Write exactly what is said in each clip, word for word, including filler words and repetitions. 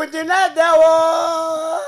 kutina dawo.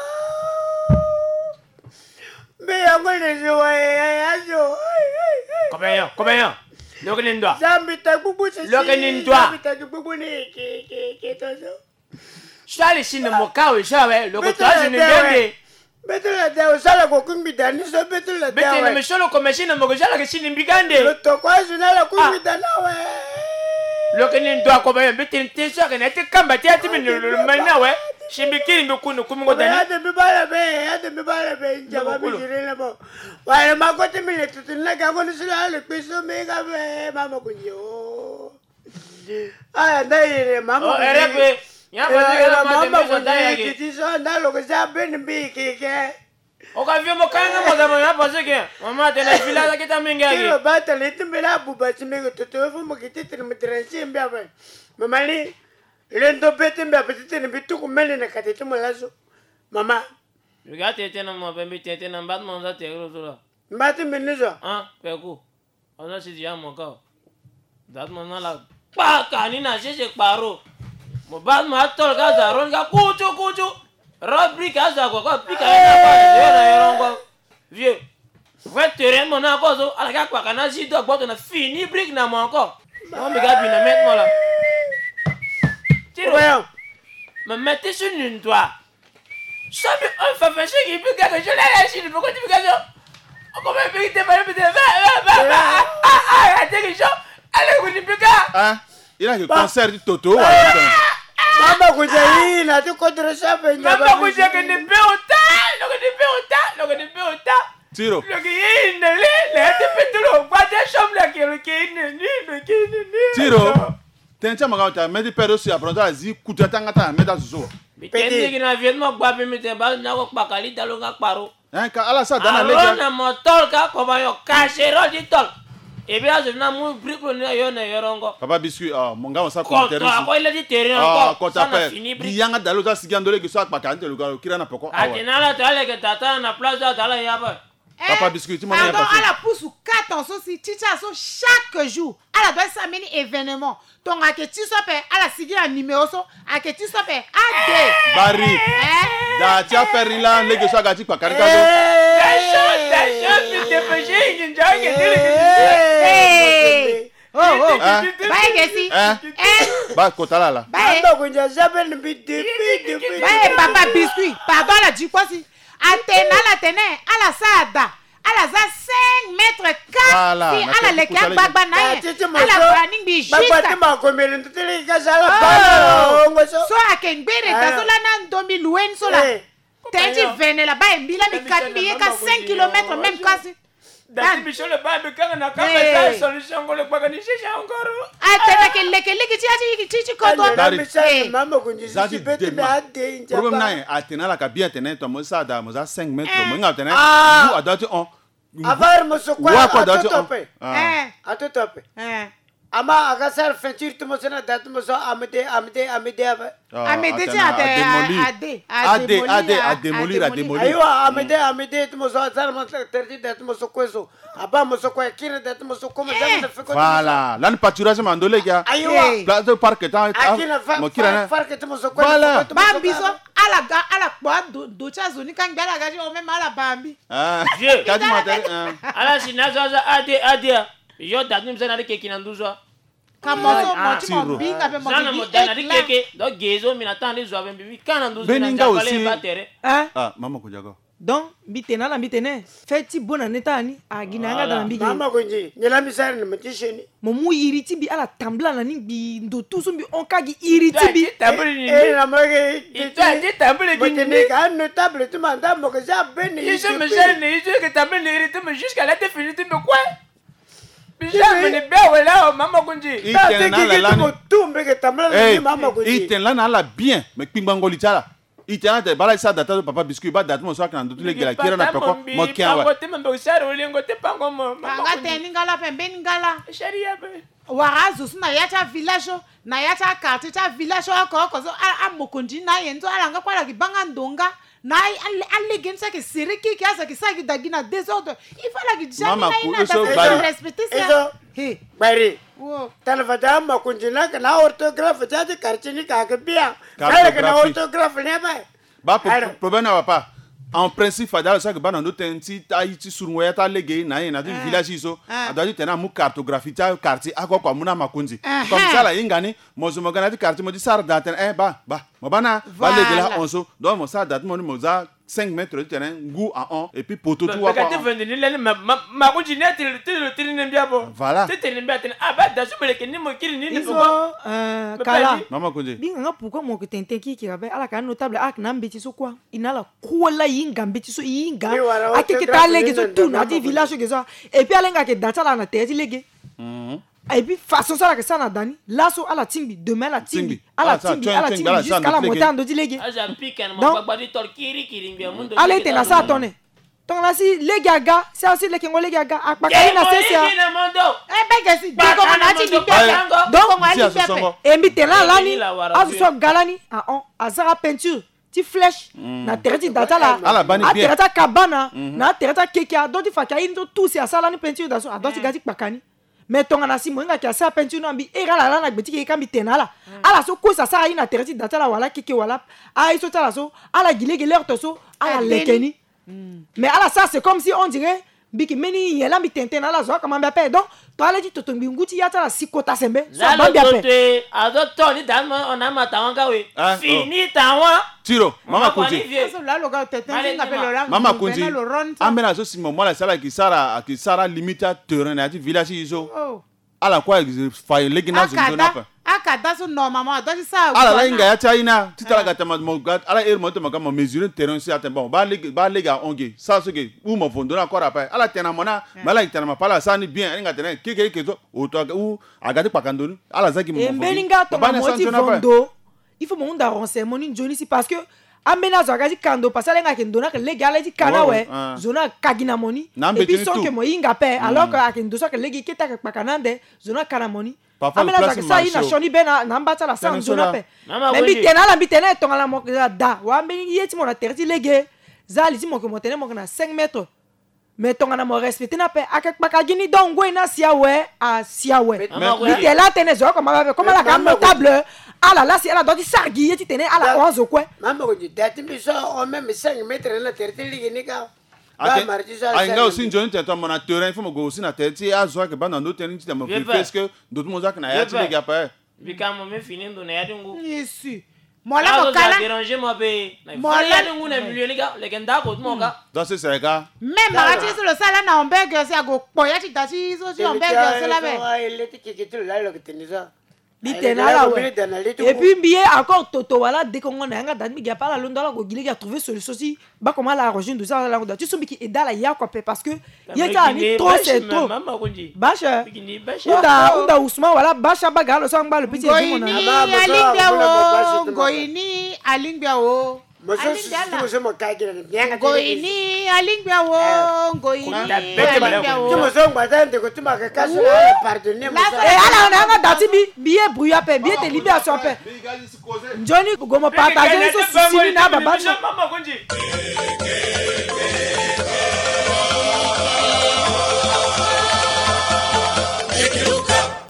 Me yango ne joa ya jo. Combien, combien? Look in toi. Zambi takubu se. Look in toi. Zambi takubu ne ke ke ke tozo. Shali shin mo kawe shawe, look to as in the Betul la dawo sala ko kumbi dani so betul la dawo. Betul me solo come shin mo jala ke shin bigande. Lo to kwa zuna kumbi danawe. Look in toi combien betul tesa ke nete kamba tiati min manawe. Shimbikini mbukunu kumungo dani. Ade bibala be, ade bibala be njaba bijirele bo. Wale makote mile tutuna kango nisila ale piso mega be mama kunyo. Aya ndayire mama. Oh erepe. Ya pa mama kunyo kitiso ndalo kesa ben bi kike. Okavyo mokanga mo dama ya pase ke. Mama tena fila kita minga. Kilo bata leti mbela buba simego tutofu mokititi mtrensi mbia be. Mama ni Lendo bete mbia petite ni bitu kumele na katete molazo. Mama. Regate tena mo bembi tete na mbad mo za tegro zula. Mbate menizo. Ah, peku. Ona si ya mo ka. Dat mo na la pa kani na sheshe paro. Mo bad mo atol ga za ron ga kuchu kuchu. Robri ka za ko ko pika na pa de na yorongo. Vieux. Vai terrain mo na ko zo ala ga kwa kana si do gboto na fini brick na mo ko. Mo mi ga bi na met mo la. Voyons. Me mettez sur une doigt. Ça me on fait faire ce qui peut gagner. Je l'ai lâché. Pourquoi tu me gagnes? Comment il peut te faire? Va, va, va. Ah, ah, arrêtez les gens. Allez, vous n'y plus qu'à. Hein? Il a le concert du Toto. Mama kujayi na tu contre ça fait njaba. Mama kujayi que ne peut autant. Le que ne peut autant. Le que ne peut autant. Tiro. Le qui est né. Le qui peut tout le bois de chambre là qui est né. Le qui est né. Tiro. Tencha magauta medi pedo si apronta azi kutata ngata meda zuzo. Bitende kina vietmo gba be mete ba na ko pakali dalo nga paro. Hein ka ala sa dana leja. Na motor ka ko ba yo kashero di tol. E bi azu na mu briko ni yo na yorongo. Papa biscuit ah monga on sa ko terrain. Ko ile di terrain ko. Ko ta pe. Di yanga dalo za sigandole ke so pakante lo ga kira na poko. Atinala tale ke tata na plaza tala yaba. Papa biscuit tu m'en as pas. À la pousse ou quatre ans aussi, Ticha so chaque jour. À la doit s'amener événement. Donc à que tu sois à la signer un numéro so, à que tu sois à deux. Barry. Da tia perila lege so agati kwa karika zo. Dasho dasho te peje ninja ke dire. Oh oh. Bye Gessi. Eh. Ba kotala la. Bye. Ando kunja zabel bi depuis depuis. Bye papa biscuit. Pardon la dit quoi si? Atena la tene à la sada. À la za cinq mètres quatre. Si à la leka bagba na. À la planning bi juste. Bagba ma komele ntele ka sala bana ngo so. So akengbere ta so la na ndombi luen so la. Tenji vene la ba mbila mi kat mi ka cinq kilomètres même kasi. Dati bisho le ba be kanga na kanga za solution ngo le bagani shisha ngoro. Atena ke leke leke ti ati ti ti ko do. Mama kunji si bete be ade nja. Problem na atena la ka bien tene to mo sa da mo za cinq mètres mo nga tene. Vous adati on. Avar mo so kwa atotope. Eh. Atotope. Eh. Ama agasar fentir tu mo sena dat mo so amede amede amede aba. Amede ti ade ade ade ade a démolir a démolir. Ayo amede amede tu mo so azar mo terti dat mo so kweso. Aba mo so kwa kire dat mo so como jamais fait quoi. Voilà, là ne pâturage mandole ya. Ayo. Place de parc ta mo kira na. Parc tu mo so kwa. Voilà. Bambi so ala ga ala kwa do cha zoni kan gbala ga o même ala bambi. Ah. Dieu, quand tu m'entends. Ala sinazo za ade ade. Yo dat nim zana de keki na nduzwa. Kamoso moti mo binga be mo. Zana mo dana de keki do gezo mina tande zo avem bi kana nduzwa na japale batere. Ah, mama kujago. Donc bitena la bitene feti bona netani aginanga dans bigi. Mama kunji, nyela misari ni mtisheni. Momu iriti bi ala tambla na ningi ndo tuso bi onkagi iriti bi. Eh na mage. Ito ati tambla gi ni ka no table tu manda mo que ça beni. Je me gère ni je que tambla ni iriti me jusqu'à la définitive me quoi? Bijame ni bewe la mama kunji. Itena la la. Mo tumbe que tambla ni mama kunji. Itena la na la bien me kpingbango litala. Itena te bala sa data papa biscuit ba data mo so kan ndutule gela kira na peko mo kia wa. Ngote mbe usari ulingo te pango mo. Manga teni ngala pembe ngala. Sharia be. Warazu sina yacha village na yacha quartier cha village ko ko so a mokonji na yenzo alanga kwala kibanga ndonga. Na alle gensa ke siriki ki asa ki saki dagina désordre. Il fallait que jamais na ina respecter ça. Hey. Bari. Wow. Talfata ma kunjina kana orthographe jadi karchini kakapia. Kala kana Cartographie. orthographe ne ba. Ba Alors. problème na papa. En principe fada ça que ba na no tenti ta iti surungoya ta lege na ye na du village iso. Adadi tena mu cartographie ta quartier ako kwa muna makunzi. Comme ça la ingani mozo magana di quartier mo di sar daten eh ba ba. Mo bana ba lege la onso. Donc mo sa dat mo ni mo za cinq mètres de terrain goût à un et puis poteau tout wa kwa ma ma ma continue à tirer tirer tirer bien bon voilà tirer bien ah bah dans ce que ni mo kiri ni Iso euh kala. Mama kunje. Binga nga pourquoi mo ketente ki ki rabe ala kan notable ak na mbeti so quoi. Inala kola yinga mbeti so yinga. Akeke ta lege so tout na di village ke so. Et puis alenga ke data la na tete lege. Mhm. Et puis façon ça la que ça na dani. Là so ala timbi demain la timbi. Ala timbi ala timbi jusqu'à la montée en dodi lege. Ah j'ai piqué mon papa dit tor kiri kiri bien mundo. Allez te na sa tonne. Donc là si les gaga, c'est aussi les kengo les gaga akpaka ina sesia. Eh ben que si donc on a dit bien. Donc on a dit bien. Et mi te la lani. Azu so galani ah on azara peinture. Ti flèche na tereti data la. Ala bani bien. A tereta kabana na tereta kekia donc il faut qu'il y ait tout c'est ça la ni peinture dans so donc il gati pakani. Mais ton anasi mo nga sa peinture no ambi era la la na gbeti ke kambi tenala. Ala so ko sa sa ina tereti data la wala keke wala. Ah iso tala so ala gile gile to so ala lekeni. Mais alors ça c'est comme si on dirait biki meni yela mi tenten ala zo comment bien père donc to ala dit to to nguti ya tala sikota sembe so ba bien père ado to ni dan on a mata wanga we fini tawa tiro mama kunje Ça là le gars tenten on appelle le rang. mama kunje amena so simo mola sala ki sara ki sara limite terrain na ti village iso ala kwa fa legina zo na pa akada so normalement donc ça ala la inga ya china titala gata mo gat ala er mo to ma mesurer terrain si atem bon ba leg ba lega onge ça ce que ou mo fondo na encore après ala tena mona mala tena ma pala ça ni bien inga tena keke ke zo o to ou agati pakandoni ala zaki mo fondo beninga to mo ti fondo il faut mon da renseignement ni joni si parce que amena zo agati kando parce que lenga ke ndona ke lega ala di kana we zona kagina moni et puis son que mo inga pe alors que akendo so ke legi kita ke pakanande zona kana moni amena za sa ina shoni bena nambata la sa nzona pe mais bitena la bitena tonga la mo da wa mbeni yeti mo na terti lege za liti mo ko mo tene mo na cinq mètres mais tonga na mo respecter na pe akak pakagini dongo ina siawe a siawe bitela tene zo ko ma comme la gamme table ala la si ala do di sargi yeti tene ala onze quoi mama ko di dati mi so o même cinq mètres na terti lege ni ka. Ainga aussi njoni tento mona terrain faut mo go aussi na tete azo ke bana no terrain ti mo parce que d'autres mo zak na ya ti les gars pa bikamo me finindo na ya dingu yesu mola mo kala déranger mo be mola dingu na milieu les gars les gars ko mo ga dans ce c'est gars même marati sur le sala na hamburger c'est go poya ti tati so si hamburger c'est la be il était qui qui là le que tenisa bitena la ouais et puis bien encore toto wala dès qu'on a nga dan mi ga pas la londa la go gile ga trouver solution si ba comment la rejoindre ça la londa tu sommes qui est dans la ya quoi parce que il y a ni trop c'est trop basha unda unda Ousmane wala basha ba ga lo sang ba le petit goini alingbia wo goini alingbia wo Monsieur, je me cague bien. Goini alingbia wo goini alingbia wo tu me sens madame de que tu m'as cassé pardonnez moi et ala na nga dati bi billet brouillard pe billet de libération pe Johnny go mo partager so sisi na baba mama kunji